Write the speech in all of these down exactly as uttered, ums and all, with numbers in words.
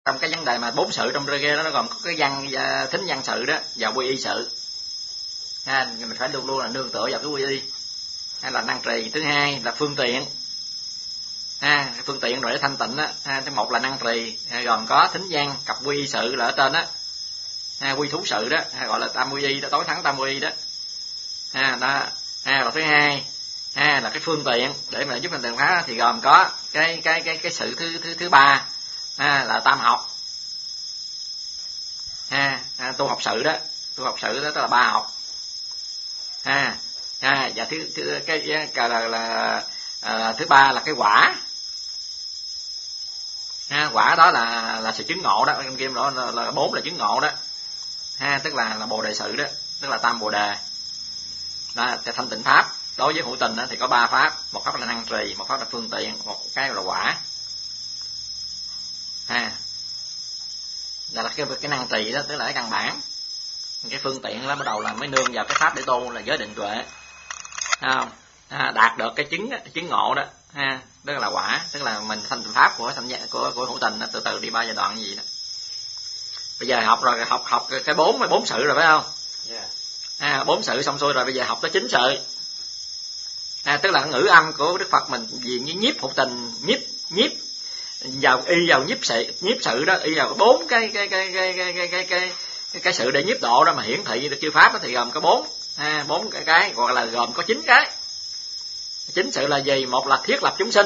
trong cái vấn đề mà bốn sự trong rê đó nó gồm có cái văn thính văn sự đó và quy y sự. Ha, mình phải luôn luôn là nương tựa vào cái quy y hay là năng trì. Thứ hai là phương tiện, ha, phương tiện rồi để thanh tịnh đó. Ha, thứ một là năng trì gồm có thính văn cặp quy y sự là ở trên đó, ha, quy thú sự đó, ha, gọi là tam quy y đó, tối thắng tam quy y đó. Ha, đó. Ha, và thứ hai ha, là cái phương tiện để mà giúp mình tường phá thì gồm có cái cái cái cái sự thứ thứ thứ ba, ha, là tam học. Ha, ha, tu học sự đó, tu học sự đó tức là ba học. Ha, ha, và thứ, thứ cái, cái là, là à, thứ ba là cái quả. Ha, quả đó là là sự chứng ngộ đó, trong kim đó là, là bốn là chứng ngộ đó. Ha, tức là là bồ đề sự đó, tức là tam bồ đề. Đó, thanh tịnh pháp đối với hữu tình đó, thì có ba pháp, một pháp là năng trì, một pháp là phương tiện, một cái là quả. Ha, là cái cái năng trì đó tức là cái căn bản. Cái phương tiện đó bắt đầu là mới nương vào cái pháp để tu là giới định tuệ, không? À, đạt được cái chứng chứng ngộ đó, ha, tức là quả, tức là mình thanh tịnh pháp của thanh của của hữu tình đó, từ từ đi ba giai đoạn gì đó. Bây giờ học rồi, học học cái bốn bốn sự rồi phải không? Yeah. À, bốn sự xong xuôi rồi, bây giờ học tới chín sự. À, tức là ngữ âm của Đức Phật mình diện với nhiếp hữu tình, nhiếp nhiếp vào y vào nhiếp sự, nhiếp sự đó, y vào bốn cái cái cái cái cái cái cái cái cái, cái sự để nhiếp độ đó mà hiển thị được chư pháp đó, thì gồm có bốn, ha, bốn cái cái gọi là gồm có chín cái. Chín sự là gì? Một là thiết lập chúng sinh,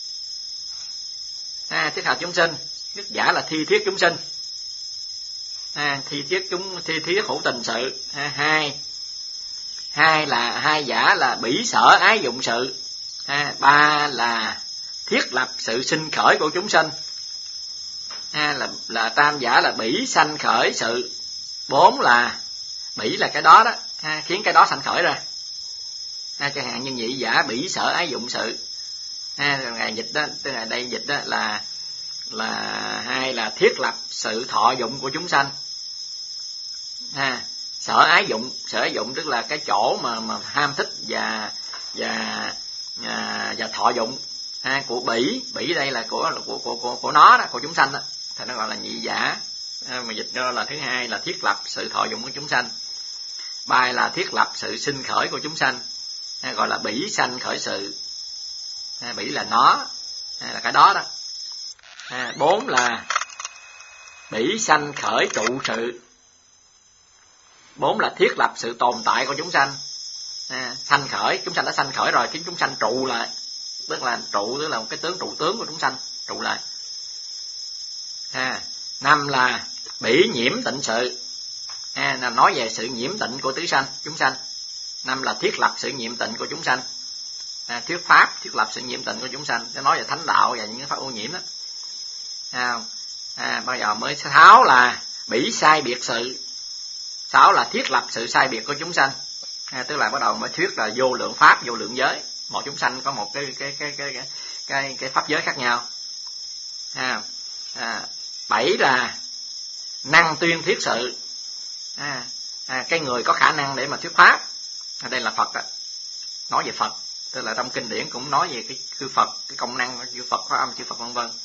ha, thiết lập chúng sinh, đức giả là thi thiết chúng sinh, ha, thi thiết chúng thi thiết hữu tình sự, ha. hai hai là hai giả là bỉ sở ái dụng sự, ha. Ba là thiết lập sự sinh khởi của chúng sinh, ha, là là tam giả là bỉ sanh khởi sự. Bốn là bỉ là cái đó đó, ha, khiến cái đó sanh khởi ra, ha, chẳng hạn như nhị giả bỉ sở ái dụng sự, ha, ngài dịch đó, tức là đây dịch đó là là hai là thiết lập sự thọ dụng của chúng sanh, ha. Sở ái dụng, sở ái dụng tức là cái chỗ mà mà ham thích và và và, và thọ dụng, ha, của bỉ, bỉ đây là của của của của, của nó đó, của chúng sanh đó, thì nó gọi là nhị giả. Mà dịch đó là thứ hai là thiết lập sự thọ dụng của chúng sanh. Ba là thiết lập sự sinh khởi của chúng sanh, ha, gọi là bỉ sanh khởi sự, ha, bỉ là nó, ha, là cái đó đó. Ha, bốn là bỉ sanh khởi trụ sự. Bốn là thiết lập sự tồn tại của chúng sanh, ha, sanh khởi, chúng sanh đã sanh khởi rồi, khiến chúng sanh trụ lại, tức là trụ tức là một cái tướng trụ tướng của chúng sanh trụ lại. Ha, năm là bỉ nhiễm tịnh sự, ha, là nói về sự nhiễm tịnh của tứ sanh chúng sanh. Năm là thiết lập sự nhiễm tịnh của chúng sanh, ha, thuyết pháp thiết lập sự nhiễm tịnh của chúng sanh, nó nói về thánh đạo và những cái pháp ô nhiễm đó. Ha, ha, bây giờ mới sáu là bỉ sai biệt sự. Sáu là thiết lập sự sai biệt của chúng sanh, ha, tức là bắt đầu mới thuyết là vô lượng pháp, vô lượng giới, mỗi chúng sanh có một cái cái cái cái cái cái, cái pháp giới khác nhau. Ha, à, bảy là năng tuyên thuyết sự, à, à, cái người có khả năng để mà thuyết pháp. À, đây là Phật đó, nói về Phật, tức là trong kinh điển cũng nói về cái chư Phật, cái công năng chư Phật, pháp âm chư Phật vân vân.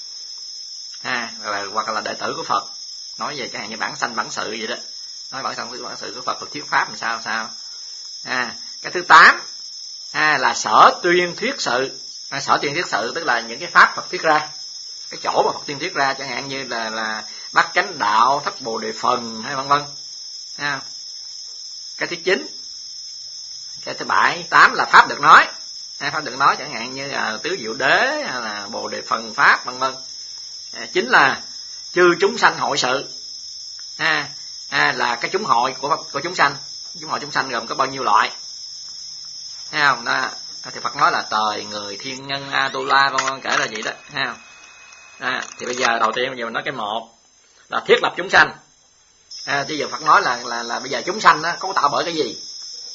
À, là, hoặc là đệ tử của Phật, nói về chẳng hạn như bản sanh bản sự vậy đó, nói bản sanh bản sự của Phật, thuyết pháp làm sao sao. À, cái thứ tám, à, là sở tuyên thuyết sự. À, sở tuyên thuyết sự tức là những cái pháp Phật thuyết ra, cái chỗ mà Phật tuyên thuyết ra, chẳng hạn như là là bát chánh đạo, thất bồ đề phần hay vân vân. À, cái thứ chín, cái thứ bảy, tám là pháp được nói, à, pháp được nói chẳng hạn như là tứ diệu đế hay là bồ đề phần pháp vân vân. À, chín là chư chúng sanh hội sự, à, à, là cái chúng hội của của chúng sanh. Chúng hội chúng sanh gồm có bao nhiêu loại, thấy không? Đó, thì Phật nói là trời, người, thiên nhân, Atula vân vân, kể là vậy đó, thấy không? À, thì bây giờ đầu tiên bây giờ mình nói cái một là thiết lập chúng sanh. À, bây giờ Phật nói là là là bây giờ chúng sanh đó cấu tạo bởi cái gì?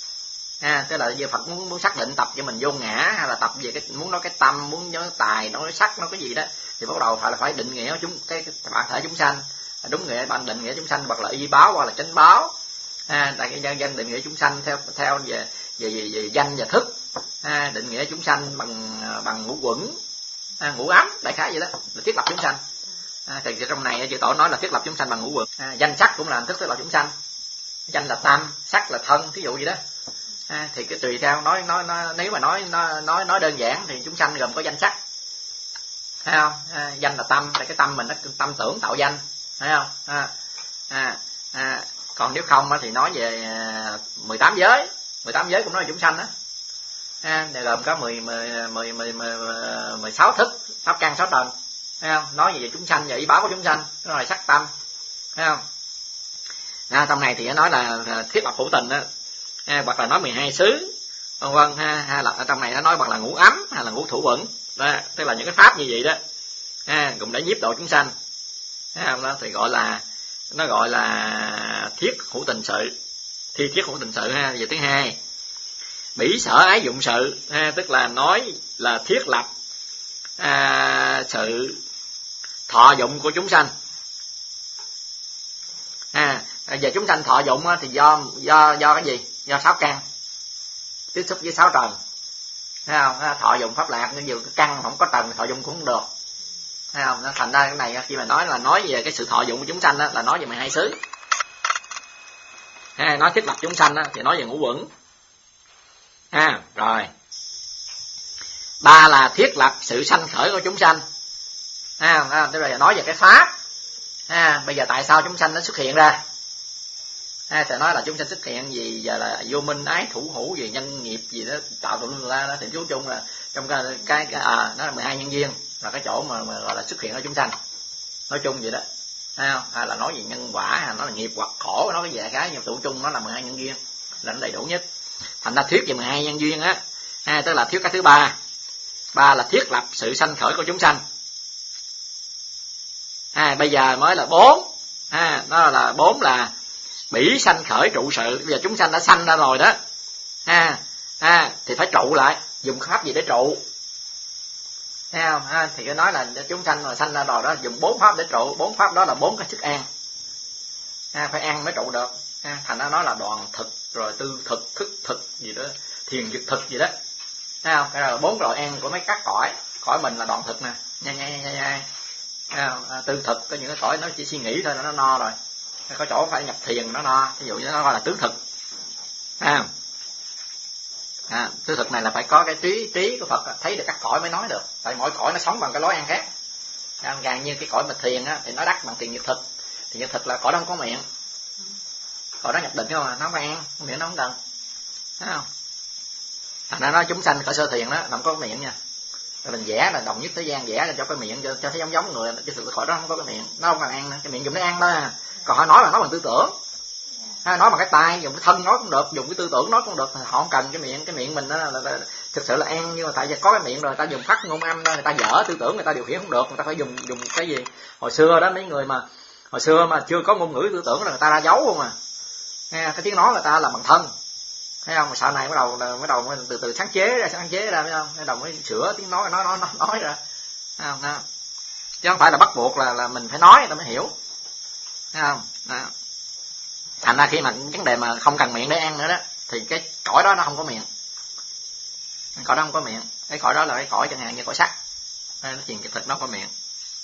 À, tức là bây giờ Phật muốn muốn xác định tập cho mình vô ngã, hay là tập về cái muốn nói cái tâm, muốn nói tài, nói sắc, nói cái gì đó, thì bắt đầu phải là phải định nghĩa chúng cái, cái bản thể chúng sanh, đúng nghĩa bản định nghĩa chúng sanh, hoặc là y báo hoặc là chánh báo. À, đại cái danh định nghĩa chúng sanh theo theo về về, về, về danh và thức. À, định nghĩa chúng sanh bằng bằng ngũ quẩn, à, ngũ ấm, đại khái vậy đó, là thiết lập chúng sanh. À, thì trong này chư tổ nói là thiết lập chúng sanh bằng ngũ quẩn. À, danh sắc cũng là hình thức thiết lập chúng sanh. Danh là tâm, sắc là thân, thí dụ gì đó. À, thì cái tùy theo nói nói nói nếu mà nói nói nói nói đơn giản thì chúng sanh gồm có danh sắc. Thấy không? À, danh là tâm, là cái tâm mình nó tâm tưởng tạo danh, thấy không? À, à, à, còn nếu không thì nói về mười tám giới, mười tám giới cũng nói là chúng sanh đó. À, này gồm có mười mười mười mười mười sáu thức, pháp căn sáu trần. Thấy không? Nói về chúng sanh và ý báo của chúng sanh, đó là sắc tâm. Thấy không? À, trong này thì nó nói là thiết lập hữu tình đó. À, hoặc là nói mười hai xứ, vân vân ha, hay là ở trong này nó nói hoặc là ngũ ấm hay là ngũ thủ vững. Đó, tức là những cái pháp như vậy đó. À, cũng để nhiếp độ chúng sanh. À, đó thì gọi là nó gọi là thiết hữu tình sự, thi thiết hữu tình sự ha. Về thứ hai, bỉ sở ái dụng sự, ha, tức là nói là thiết lập à, sự thọ dụng của chúng sanh. À, về chúng sanh thọ dụng thì do do do cái gì? Do sáu căn tiếp xúc với sáu trần. Thấy không? Thọ dụng pháp lạc, nhưng dù cái căn không có trần thọ dụng cũng không được. Thấy không? Nó thành ra cái này khi mà nói là nói về cái sự thọ dụng của chúng sanh đó, là nói về mười hai xứ. Ha, nói thiết lập chúng sanh đó, thì nói về ngũ quẩn. Ha, rồi. Ba là thiết lập sự sanh khởi của chúng sanh. Ha, tức là nói về cái pháp. Ha, bây giờ tại sao chúng sanh nó xuất hiện ra? Ha, sẽ nói là chúng sanh xuất hiện gì, giờ là vô minh ái thủ hữu gì nhân nghiệp gì đó tạo tụng ra đó, thì chú chung là trong cái cái, cái à nó là mười hai nhân duyên, là cái chỗ mà, mà gọi là xuất hiện ở chúng sanh. Nói chung vậy đó. Thấy không? Hay là nói về nhân quả, hay nói là nghiệp hoặc khổ, nói cái vài cái nhưng tụ chung nó là mười hai nhân duyên, là nó đầy đủ nhất. Thành ra thuyết về mười hai nhân duyên á, ha, tức là thuyết cái thứ ba. Ba là thiết lập sự sanh khởi của chúng sanh. À, bây giờ mới là bốn. À, nó là bốn là bỉ sanh khởi trụ sự. Bây giờ chúng sanh đã sanh ra rồi đó. À, à, thì phải trụ lại. Dùng pháp gì để trụ? Thấy không? À, thì cái nói là chúng sanh rồi sanh ra rồi đó, dùng bốn pháp để trụ. Bốn pháp đó là bốn cái sức an. À, phải ăn mới trụ được. À, thành ra nó là đoàn thực, rồi tư thực, thức thực gì đó, thiền dực thực gì đó. Thấy không? Cái là bốn loại ăn của mấy các cõi. Cõi mình là đoàn thực nè. Nhai nhai nhai nhai. À, tư thực có những cái cõi nó chỉ suy nghĩ thôi là nó no rồi. Có chỗ phải nhập thiền nó no, ví dụ như nó gọi là tứ thực. À, à, tứ thực này là phải có cái trí trí của Phật, thấy được các cõi mới nói được. Tại mỗi cõi nó sống bằng cái lối ăn khác. À, càng như cái cõi mà thiền á, thì nó đắc bằng tiền nhật thực. Thì nhật thực là cõi đó không có miệng. Cõi đó nhập định không mà nó không có ăn, miệng nó không cần. Thấy không? Thành ra nói chúng sanh cõi sơ thiền đó, nó không có miệng nha. Rồi mình vẽ là đồng nhất thế gian vẽ cho cái miệng cho, cho thấy giống giống người, chứ sự khỏi đó không có cái miệng, nó không cần ăn nữa. Cái miệng dùng để ăn đó. Còn họ nói là nói bằng tư tưởng, hay nói bằng cái tai, dùng cái thân nói cũng được, dùng cái tư tưởng nói cũng được. Họ không cần cái miệng, cái miệng mình đó là, là, là thực sự là ăn, nhưng mà tại vì có cái miệng rồi, người ta dùng phát ngôn âm đó, người ta dở tư tưởng, người ta điều khiển không được, người ta phải dùng dùng cái gì. Hồi xưa đó mấy người mà hồi xưa mà chưa có ngôn ngữ tư tưởng là người ta ra dấu không à. Nghe cái tiếng nói người ta là bằng thân. Thấy không? Mà sau này bắt đầu bắt đầu từ từ sáng chế ra, sáng chế ra, phải không? Bắt đầu mới sửa tiếng nói, nói nói nói, nói ra. Thấy không? Đó. Chứ không phải là bắt buộc là là mình phải nói người ta mới hiểu. Thấy không? Đó. Thành ra khi mà vấn đề mà không cần miệng để ăn nữa đó, thì cái cõi đó nó không có miệng. Cái cõi đó không có miệng. Cái cõi đó là cái cõi chẳng hạn như cõi sắt. Nó truyền cái thực nó có miệng.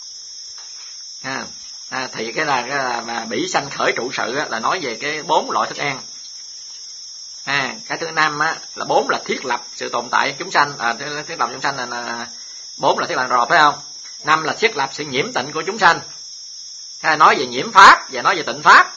À, à, thì cái là cái là mà bỉ sanh khởi trụ sự á, là nói về cái bốn loại thức ăn. À, cái thứ năm á là bốn là thiết lập sự tồn tại chúng sanh. À, thiết lập chúng sanh là, là bốn là thiết lập rồi, phải không? Năm là thiết lập sự nhiễm tịnh của chúng sanh. À, nói về nhiễm pháp và nói về tịnh pháp.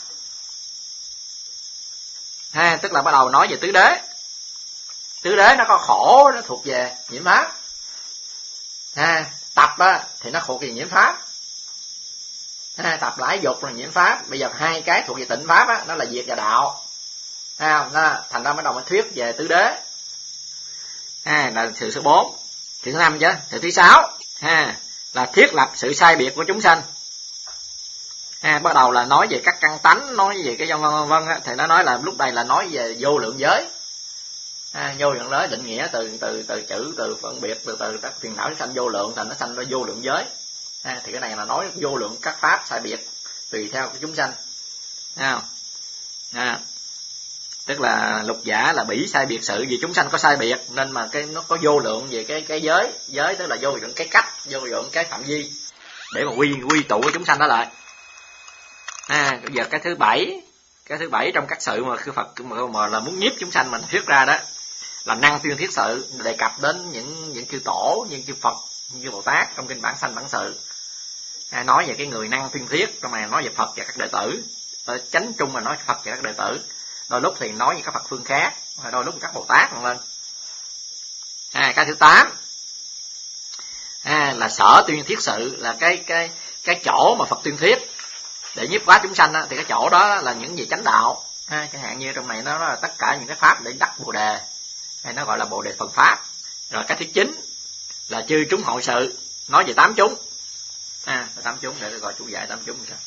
À, tức là bắt đầu nói về tứ đế. Tứ đế nó có khổ, nó thuộc về nhiễm pháp. À, tập á thì nó thuộc về nhiễm pháp. À, tập lãi dục là nhiễm pháp. Bây giờ hai cái thuộc về tịnh pháp á, nó là diệt và đạo. À, nó, thành ra bắt đầu mới thuyết về tứ đế. À, là sự số bốn. Sự thứ năm chứ. Sự thứ sáu à, là thiết lập sự sai biệt của chúng sanh. À, bắt đầu là nói về các căn tánh, nói về cái vân vân vân á, thì nó nói là lúc này là nói về vô lượng giới. À, vô lượng giới định nghĩa từ từ từ chữ, từ phân biệt, từ từ các phiền não sanh vô lượng, thành nó sanh ra vô lượng giới. À, thì cái này là nói vô lượng các pháp sai biệt tùy theo cái chúng sanh. À, à, tức là lục giả là bỉ sai biệt sự, vì chúng sanh có sai biệt nên mà cái nó có vô lượng về cái cái giới, giới tức là vô lượng cái cách, vô lượng cái phạm vi. để mà quy quy tụ cái chúng sanh đó lại. À, bây giờ cái thứ bảy, cái thứ bảy trong các sự mà khư Phật mà, mà là muốn nhiếp chúng sanh mình thuyết ra đó là năng tuyên thiết sự, đề cập đến những những chư tổ, những chư Phật, những chư Bồ Tát trong kinh bản sanh bản sự. À, nói về cái người năng tuyên thuyết, trong này nói về Phật và các đệ tử. Ở chánh chung là nói Phật và các đệ tử. Đôi lúc thì nói về các Phật phương khác, đôi lúc các Bồ Tát vân vân. À, cái thứ tám à, là sở tuyên thiết sự, là cái cái cái chỗ mà Phật tuyên thuyết để nhiếp hóa chúng sanh á, thì cái chỗ đó là những gì chánh đạo. À, chẳng hạn như trong này nó là tất cả những cái pháp để đắc bồ đề, hay nó gọi là bồ đề phần pháp. Rồi cái thứ chín là chư chúng hội sự, nói về tám chúng. À, tám chúng để tôi gọi chú dạy tám chúng sao?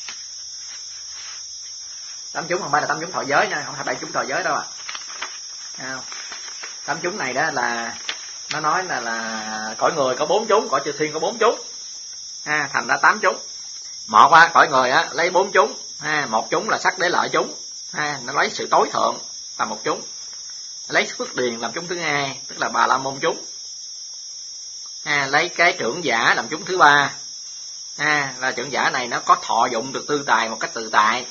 Tám chúng không phải là tám chúng thọ giới nha, không phải bảy chúng thọ giới đâu à. À, tám chúng này đó là nó nói là là cõi người có bốn chúng, cõi chư thiên có bốn chúng. À, thành ra tám chúng. Một á, cõi người á lấy bốn chúng. À, một chúng là sắc đế lợi chúng. À, nó lấy sự tối thượng là một chúng. Lấy phước điền làm chúng thứ hai, tức là bà la môn chúng. À, lấy cái trưởng giả làm chúng thứ ba. À, là trưởng giả này nó có thọ dụng được tư tài một cách tự tại.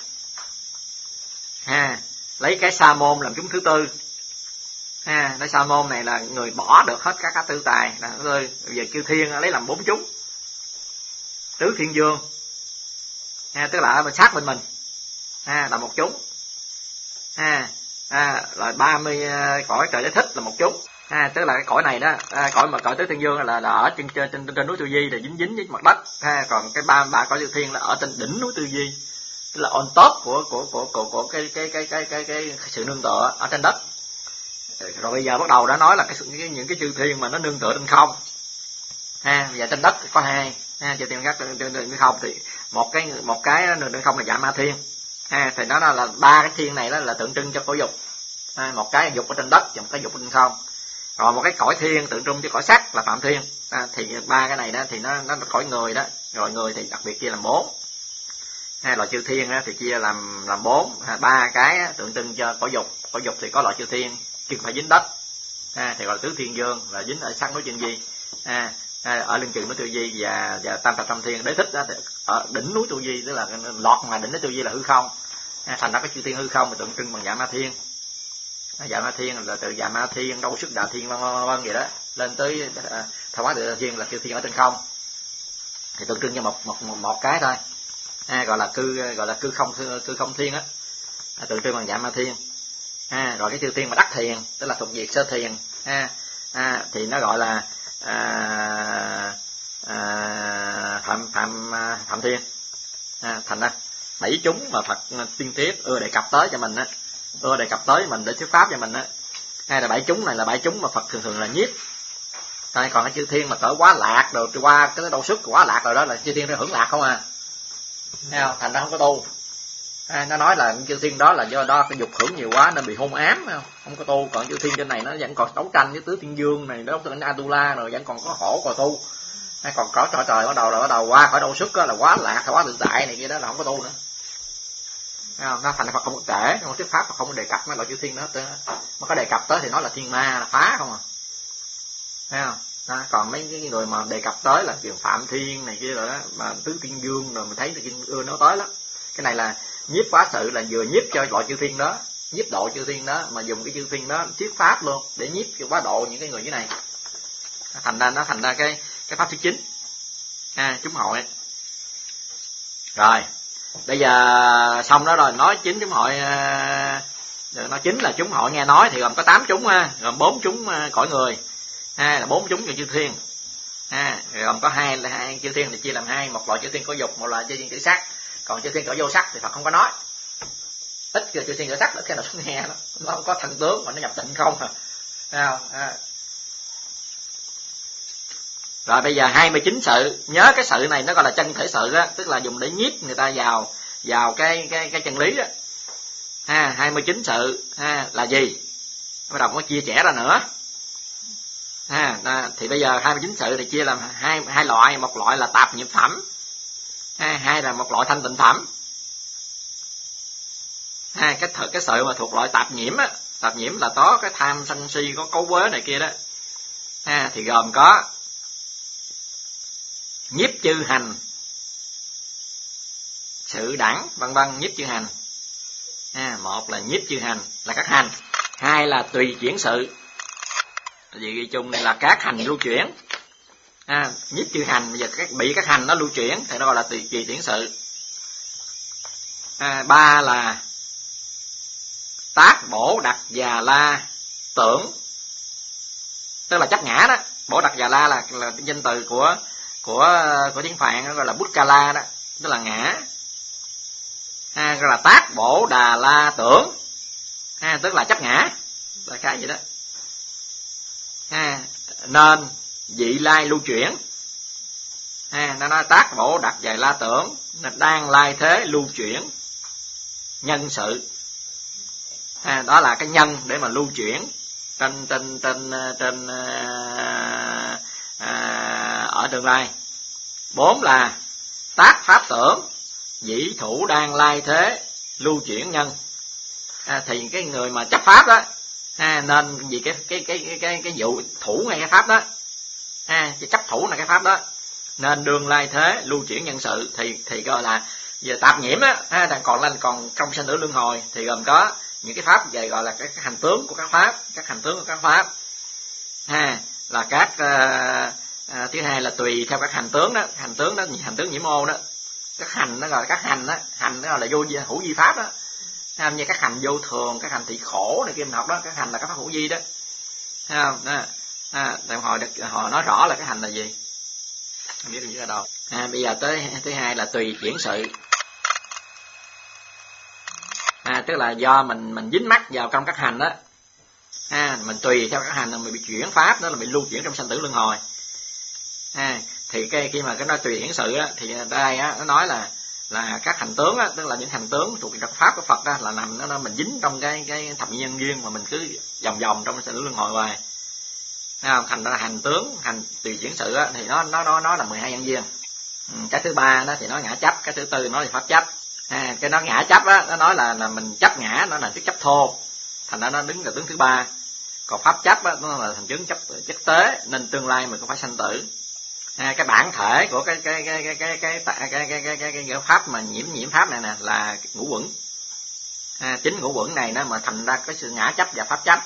À, lấy cái sa môn làm chúng thứ tư. À, cái sa môn này là người bỏ được hết các cái tư tài. Là ơi, giờ chư thiên lấy làm bốn chúng. Tứ thiên vương. À, tức là ở bên sát bên mình. À, là một chúng. À, à là ba mươi cõi trời đế thích là một chúng. À, tức là cái cõi này đó, à, cõi mà cõi tứ thiên vương là, là ở trên trên trên, trên núi Tư Di, là dính dính với mặt đất. À, còn cái ba ba cõi chư thiên là ở trên đỉnh núi Tư Di, tức là on top của của của của, của cái, cái cái cái cái cái cái sự nương tựa ở trên đất. Rồi bây giờ bắt đầu đã nói là cái, cái những cái chư thiên mà nó nương tựa trên không. Ha, bây giờ trên đất có hai, ha, chư thiên khác trên trên không thì một cái một cái nương trên không là Dạ Ma Thiên. Ha, thì nó là ba cái thiên này đó là tượng trưng cho cõi dục. Ha, một cái dục ở trên đất và một cái dục ở trên không. Rồi một cái cõi thiên tượng trưng cho cõi sắc là Phạm Thiên. À, thì ba cái này đó thì nó nó là cõi người đó. Rồi người thì đặc biệt chia làm bốn. Hai loại chư thiên đó thì chia làm làm bốn. À, ba cái đó, tượng trưng cho cõi dục. Cõi dục thì có loại chư thiên chứ không phải dính đất. À, thì gọi là tứ thiên vương là dính ở sắc núi Chân Di. À, ở lưng chừng núi Tư Di và và tam thập tam thiên đế thích đó thì ở đỉnh núi Tư Di, tức là lọt ngoài đỉnh núi Tư Di là hư không. À, thành ra cái chư thiên hư không thì tượng trưng bằng Dạ Ma Thiên. À, Dạ Ma Thiên là từ Dạ Ma Thiên, Đâu Sức Đà Thiên vân vân vậy đó, lên tới à, Thảo Hóa Tự Thiên là chư thiên ở trên không. Thì tượng trưng cho một một một, một cái thôi. À, gọi là cư gọi là cư không cư, cư không thiên á. À, tượng trưng bằng Dạ Ma Thiên. À, rồi cái chư thiên mà đắc thiền, tức là thuộc diệt sơ thiền. À, à, thì nó gọi là à, à, phạm phạm phạm thiên. À, thành ra bảy chúng mà Phật tiên tiếp ưa đề cập tới cho mình á, ưa đề cập tới mình để thuyết pháp cho mình á. Hay là bảy chúng này là bảy chúng mà Phật thường thường là nhiếp. Hay còn cái chư thiên mà cỡ quá lạc rồi qua cái Đâu Sức quá lạc rồi đó là chư thiên nó hưởng lạc không à. Thấy không? Thành ra không có tu. À, nó nói là chư thiên đó là do đó cái dục hưởng nhiều quá nên bị hôn ám, không? Không có tu. Còn chư thiên trên này nó vẫn còn đấu tranh với tứ thiên vương này, đấu tranh với Atula rồi vẫn còn có khổ còn tu. Hay còn có trời trời bắt đầu là bắt đầu qua khỏi Đâu Sức là quá lạc, quá tự tại này kia đó là không có tu nữa. Thấy không? Nó thành Phật không có kể trong thuyết pháp mà không có đề cập mấy loại chư thiên đó, mà có đề cập tới thì nói là thiên ma là phá không à. Thấy không? Đó, còn mấy cái người mà đề cập tới là kiểu Phạm Thiên này kia rồi đó, mà tứ thiên vương rồi mình thấy là ưa nói tới lắm. Cái này là nhiếp phá sự, là vừa nhiếp cho loại chư thiên đó, nhiếp độ chư thiên đó, mà dùng cái chư thiên đó thuyết pháp luôn để nhiếp cho quá độ những cái người như này. Thành ra nó thành ra cái cái pháp thứ chín. À, chúng hội. Rồi bây giờ xong đó rồi, nói chín chúng hội. Nói chính là chúng hội nghe nói thì gồm có tám chúng, gồm bốn chúng cõi người, hai là bốn chúng cho chư thiên. À, gồm có hai là hai chư thiên thì chia làm hai, một loại chư thiên có dục, một loại chư thiên cõi sắc. Còn chư thiên cõi vô sắc thì Phật không có nói. Ít chư thiên cõi sắc ít khi nào xuống nghe nó, nó không có thần tướng mà nó nhập tịnh không à. Thấy không? À. Rồi bây giờ hai mươi chín sự, nhớ cái sự này nó gọi là chân thể sự á, tức là dùng để nhiếp người ta vào vào cái cái cái chân lý đó. Ha, hai mươi chín sự ha là gì? Bắt đầu có chia sẻ ra nữa. Ha, à, thì bây giờ hai mươi chín sự thì chia làm hai hai loại, một loại là tạp nhiễm phẩm. Ha, hai là một loại thanh tịnh phẩm. Ha, cái cái sự mà thuộc loại tạp nhiễm á, tạp nhiễm là có cái tham sân si, có cấu uế này kia đó. Ha, thì gồm có nhiếp chư hành, sự đẳng vân vân, nhiếp chư hành. À, một là nhiếp chư hành là các hành, hai là tùy chuyển sự, vì ghi chung này là các hành lưu chuyển. À, nhiếp chư hành bây giờ các bị các hành nó lưu chuyển thì nó gọi là tùy, tùy chuyển sự. À, ba là tác bổ đặc già la tưởng, tức là chấp ngã đó. Bổ đặc già la là, là danh từ của của của tiếng Phạn, nó gọi là bút ca la đó, tức là ngã. À, gọi là tác bổ đà la tưởng, à, tức là chấp ngã, là cái gì đó. À, nên vị lai lưu chuyển. À, nó nói tác bổ đặc già la tưởng, nó đang lai thế lưu chuyển nhân sự. À, đó là cái nhân để mà lưu chuyển trên trên trên trên à, à, ở tương lai. Bốn là tác pháp tưởng, dĩ thủ đang lai thế lưu chuyển nhân. À, thì cái người mà chấp pháp đó, à, nên vì cái cái cái cái cái cái vụ thủ ngay cái pháp đó, à, chấp thủ là cái pháp đó, nên đương lai thế lưu chuyển nhân sự, thì thì gọi là về tạp nhiễm á, à, còn lên còn trong sanh tử luân hồi thì gồm có những cái pháp về gọi là cái, cái hành tướng của các pháp, các hành tướng của các pháp, ha, là các uh, uh, thứ hai là tùy theo các hành tướng đó, hành tướng đó, hành tướng nhiễm ô đó, các hành nó gọi là các hành đó, hành nó gọi là vô hữu vi pháp đó, ha, như các hành vô thường, các hành thị khổ này kia mình học đó, các hành là các pháp hữu vi đó, ha, đó. À, hồi được họ nói rõ là cái hành là gì, không biết được ở đâu. À, bây giờ tới thứ hai là tùy chuyển sự. À, tức là do mình mình dính mắc vào trong các hành đó, à, mình tùy theo các hành là mình bị chuyển pháp, đó là bị lưu chuyển trong sanh tử luân hồi. À, thì cái khi mà cái nói tùy chuyển sự á, thì đây á, nó nói là là các hành tướng á, tức là những hành tướng thuộc các pháp của Phật đó, là nằm nó, nó mình dính trong cái cái thập nhị nhân duyên mà mình cứ vòng vòng trong sanh tử luân hồi hoài. À, thành ra là hành tướng, hành tùy chuyển sự á, thì nó nó nó nó là mười hai nhân duyên. Ừ, cái thứ ba đó thì nó ngã chấp, cái thứ tư nó là pháp chấp. À, cái nó ngã chấp á, nó nói là là mình chấp ngã, nó là cái chấp thô, thành ra nó đứng là tướng thứ ba. Còn pháp chấp á, nó là thành chứng chấp chất tế, nên tương lai mình cũng phải sanh tử. À, cái bản thể của cái cái cái cái cái cái cái cái cái cái cái, cái, cái pháp mà nhiễm nhiễm pháp này nè là ngũ uẩn. À, chính ngũ uẩn này nó mà thành ra cái sự ngã chấp và pháp chấp.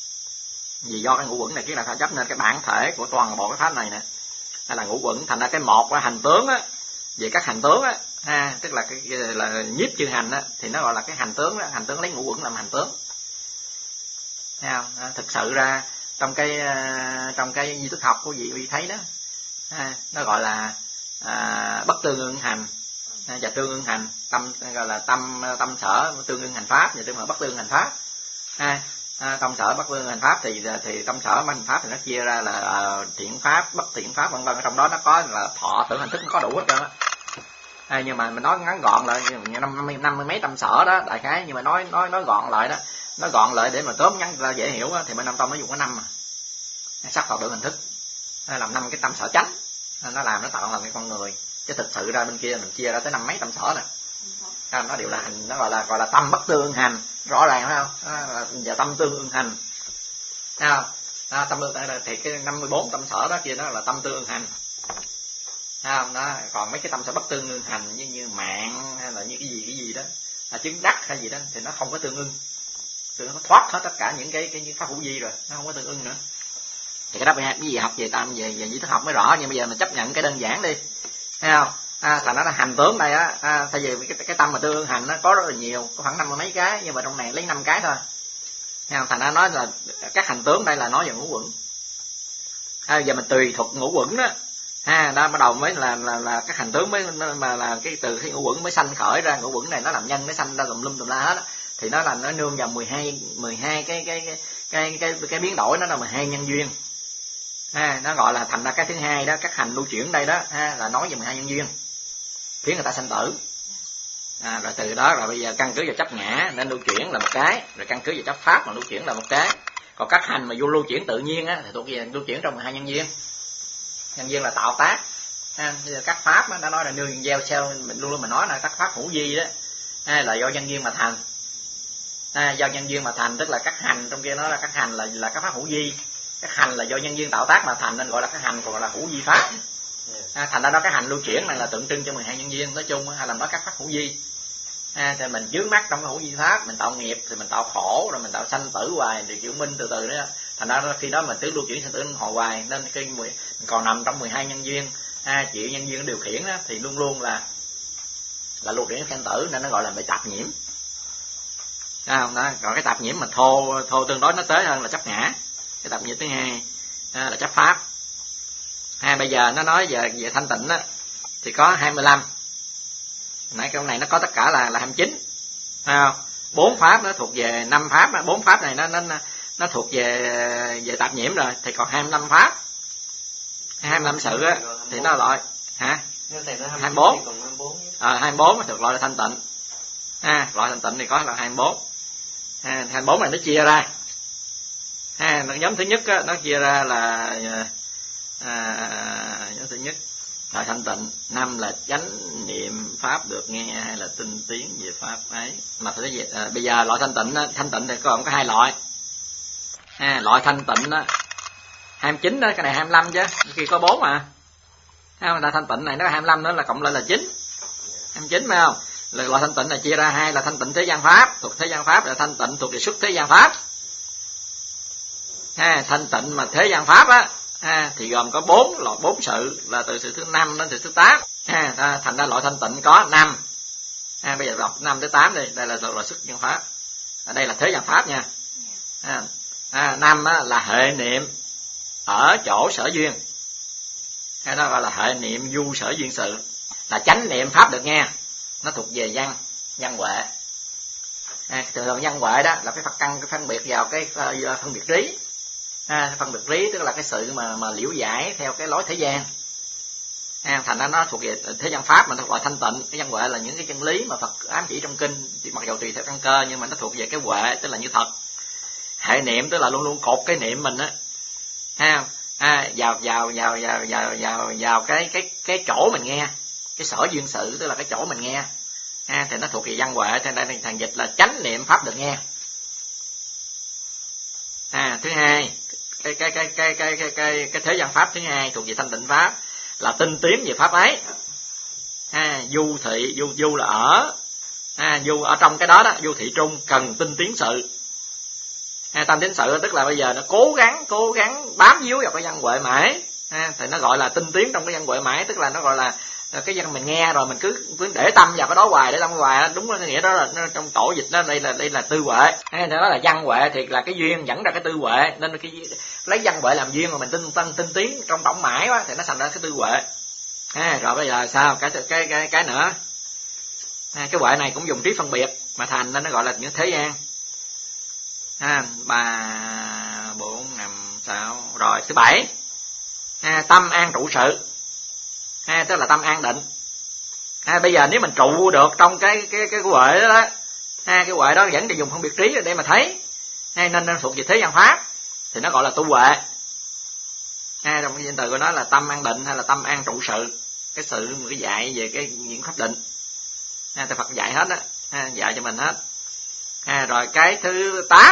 Vì do cái ngũ uẩn này chính là pháp chấp, nên cái bản thể của toàn bộ cái pháp này nè là ngũ uẩn, thành ra cái một là hành tướng á, về các hành tướng á, ha, tức là cái là nhiếp chư hành á, thì nó gọi là cái hành tướng đó, hành tướng lấy ngũ uẩn làm hành tướng. Thấy không? À, thực sự ra trong cái trong cái duy thức học của vị vị thấy đó, à, nó gọi là à, bất tương ưng hành à, và tương ưng hành, tâm gọi là tâm tâm sở tương ưng hành pháp, và tương mà bất tương hành pháp. À, à, tâm sở bất tương hành pháp thì thì tâm sở hành pháp thì nó chia ra là uh, thiện pháp, bất thiện pháp vân vân, trong đó nó có là thọ tưởng hành thức, nó có đủ hết trơn á. À, nhưng mà mình nói ngắn gọn lại năm mươi năm mươi mấy tâm sở đó đại khái, nhưng mà nói nói nói gọn lại đó, nói gọn lại để mà tóm ngắn ra dễ hiểu đó, thì bên Nam Tông nó dùng có năm mà sắc thọ tưởng hành thức, nó làm năm cái tâm sở chánh, nó làm nó tạo thành cái con người, chứ thực sự ra bên kia mình chia ra tới năm mấy tâm sở nè, à, nó đều là hành, nó gọi là gọi là tâm bất tương hành, rõ ràng phải không? À, và tâm tương ưng hành, thấy không? À, tâm tương thì cái năm mươi bốn tâm sở đó kia đó là tâm tương ưng hành. Thấy không? Đó, còn mấy cái tâm sở bất tương ưng hành như như mạng hay là như cái gì cái gì đó, là chứng đắc hay gì đó thì nó không có tương ưng, thì nó thoát hết tất cả những cái cái những pháp hữu vi rồi, nó không có tương ưng nữa. Thì cái đó cái gì học về tâm về về duy thức học mới rõ, nhưng bây giờ mình chấp nhận cái đơn giản đi, thấy không? À, thành nó là hành tướng đây á, à, thay vì cái, cái tâm mà tương ưng hành nó có rất là nhiều, có khoảng năm mươi mấy cái, nhưng mà trong này lấy năm cái thôi. Thấy không? Thành nó nói là các hành tướng đây là nói về ngũ uẩn. À, giờ mình tùy thuộc ngũ uẩn đó, ha, đó bắt đầu mới là là, là các hành tướng mới mà là cái từ cái ngũ uẩn mới sanh khởi ra, ngũ uẩn này nó làm nhân mới sanh ra tùm lum tùm la hết đó. Thì nó là nó nương vào mười hai mười hai cái cái cái cái cái cái biến đổi, nó là mười hai nhân duyên. Ha, nó gọi là thành ra cái thứ hai đó, các hành lưu chuyển đây đó, ha, là nói về mười hai nhân duyên khiến người ta sanh tử. À, rồi từ đó rồi bây giờ căn cứ vào chấp ngã nên lưu chuyển là một cái, rồi căn cứ vào chấp pháp mà lưu chuyển là một cái. Còn các hành mà vô lưu chuyển tự nhiên á thì thuộc về lưu chuyển trong mười hai nhân duyên. Nhân duyên là tạo tác. Ha, bây giờ các pháp á, nó nói là nương gieo seo, mình luôn luôn mình nói là các pháp hữu vi đó, ha, là do nhân duyên mà thành. À, do nhân duyên mà thành, tức là các hành trong kia nó là các hành là là các pháp hữu vi, các hành là do nhân duyên tạo tác mà thành nên gọi là các hành, còn gọi là hữu vi pháp. À, thành ra đó cái hành lưu chuyển này là tượng trưng cho mười hai nhân duyên nói chung, hay là nói các pháp hữu vi. À, thì mình dướng mắt trong cái hữu vi pháp, mình tạo nghiệp thì mình tạo khổ, rồi mình tạo sanh tử hoài, thì chịu minh từ từ đó. Thành ra khi đó mình tứ lưu chuyển sanh tử hồi hoài, nên khi mình còn nằm trong mười hai nhân duyên, à, chịu nhân duyên điều khiển đó, thì luôn luôn là là lưu chuyển sanh tử, nên nó gọi là bị tạp nhiễm. À, không đó, còn cái tạp nhiễm mà thô thô tương đối nó tới hơn là chấp ngã. Cái tạp nhiễm thứ hai à, là chấp pháp. À, bây giờ nó nói về về thanh tịnh á thì có hai mươi lăm. Nãy câu này nó có tất cả là là hai mươi chín. Phải không? Bốn pháp nó thuộc về năm pháp, bốn pháp này nó nó nó thuộc về về tạp nhiễm rồi, thì còn hai mươi lăm pháp. hai mươi lăm sự á thì nó loại hả? hai mươi bốn. Ờ hai mươi bốn thuộc loại là thanh tịnh. À, loại thanh tịnh thì có là hai mươi bốn. À, hai mươi bốn này nó chia ra. À, nhóm thứ nhất á, nó chia ra là à, nhóm thứ nhất là thanh tịnh, năm là chánh niệm pháp được nghe hay là tinh tiến về pháp ấy. Mà phải gì? À, bây giờ loại thanh tịnh á, thanh tịnh thì còn có hai loại. À, loại thanh tịnh á hai mươi chín đó, cái này hai mươi lăm chứ, kia có bốn mà. Thấy không? Thanh tịnh này nó hai mươi lăm nữa là cộng lại là chín. hai mươi chín phải không? Loại thanh tịnh này chia ra hai là thanh tịnh thế gian pháp, thuộc thế gian pháp, là thanh tịnh thuộc đề xuất thế gian pháp. Ha, thanh tịnh mà thế gian pháp á, ha, thì gồm có bốn loại, bốn sự, là từ sự thứ năm đến sự thứ tám. Ha, thành ra loại thanh tịnh có năm. Ha, bây giờ đọc năm tới tám đi, đây là loại xuất nhân pháp. Ở đây là thế gian pháp nha. Ha, ha, năm á, là hệ niệm ở chỗ sở duyên. Hay đó gọi là hệ niệm du sở duyên sự, là chánh niệm pháp được nghe. Nó thuộc về văn, văn huệ. À, thường văn huệ đó là cái Phật căn cái phân biệt vào cái uh, phân biệt trí. À, phân biệt trí tức là cái sự mà mà liễu giải theo cái lối thế gian. À, thành ra nó thuộc về thế gian pháp, mà nó gọi thanh tịnh. Cái văn huệ là những cái chân lý mà Phật ám chỉ trong kinh, mặc dù tùy theo căn cơ nhưng mà nó thuộc về cái huệ, tức là như thật. Hệ niệm tức là luôn luôn cột cái niệm mình á, ha, à, vào vào vào vào vào vào vào cái cái cái chỗ mình nghe, cái sở duyên sự tức là cái chỗ mình nghe. À, thì nó thuộc về văn huệ, cho nên thằng dịch là chánh niệm pháp được nghe. À, thứ hai, cái cái cái cái cái cái cái cái thế gian pháp thứ hai thuộc về thanh tịnh pháp, là tinh tiến về pháp ấy. À, du thị, du du là ở, à, du ở trong cái đó đó, du thị trung cần tinh tiến sự. À, tam tiến sự tức là bây giờ nó cố gắng cố gắng bám víu vào cái văn huệ mãi. À, thì nó gọi là tinh tiến trong cái văn huệ mãi, tức là nó gọi là cái văn mình nghe rồi mình cứ, cứ để tâm vào cái đó hoài, để tâm hoài. Đúng là nghĩa đó là nó, trong tổ dịch đó, đây là đây là tư huệ. À, đó là văn huệ thì là cái duyên dẫn ra cái tư huệ, nên cái lấy văn huệ làm duyên mà mình tinh tăng tinh tiến trong tổng mãi quá thì nó thành ra cái tư huệ. À, rồi bây giờ sao cái cái cái cái nữa. À, cái huệ này cũng dùng trí phân biệt mà thành nên nó gọi là những thế gian. À, ba bốn năm sáu rồi thứ bảy. À, tâm an trụ sự. À, tức là tâm an định. À, bây giờ nếu mình trụ được trong cái cái cái huệ đó, đó à, cái huệ đó vẫn để dùng phân biệt trí để mà thấy. À, nên nó thuộc về thế gian pháp thì nó gọi là tu huệ. À, trong cái danh từ của nó là tâm an định hay là tâm an trụ sự, cái sự cái dạy về cái những pháp định. À, thì Phật dạy hết á, à, dạy cho mình hết. À, rồi cái thứ tám